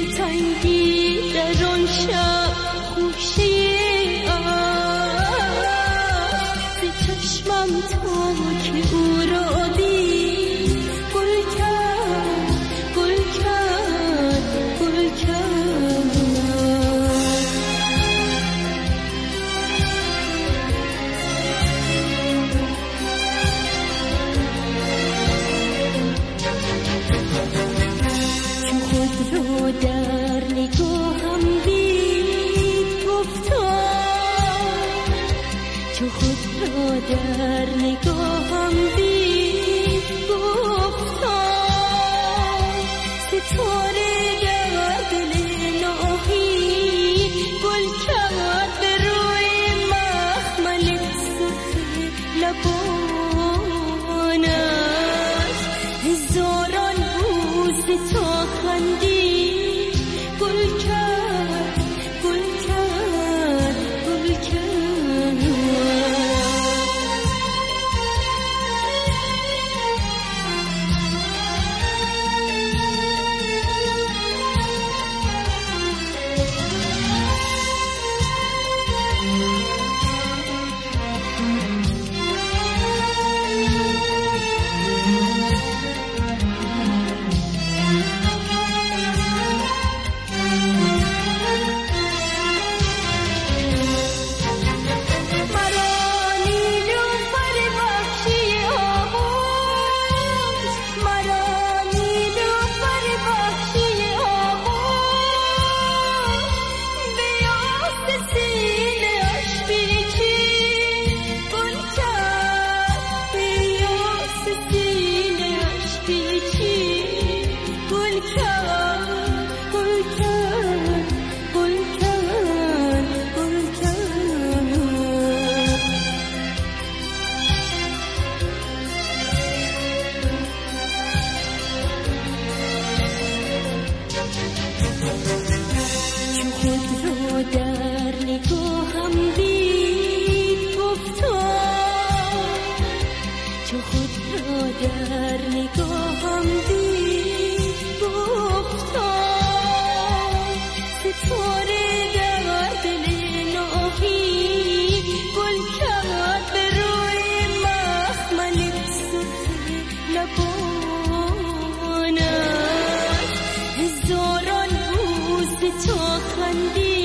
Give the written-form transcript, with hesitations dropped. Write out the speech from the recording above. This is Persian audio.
دلتنگی در آن شب خوشه ز چشمم تا که او را دید گل کرد گل کرد گل کرد. در نگاهم دید گفتا چو خود را در نگاهم دید گفتا ستاره در دل ناهی گل کرد به روی مخمل سرخ لبانش هزاران روز تا خندی گل کرد گل کرد گل کرد. در نگاهم دید گفتا چو خود را در نگاهم دید گفتا ستاره در دل ناهی گل کرد به روی مخمل سرخ لبانش هزاران روز تا خندی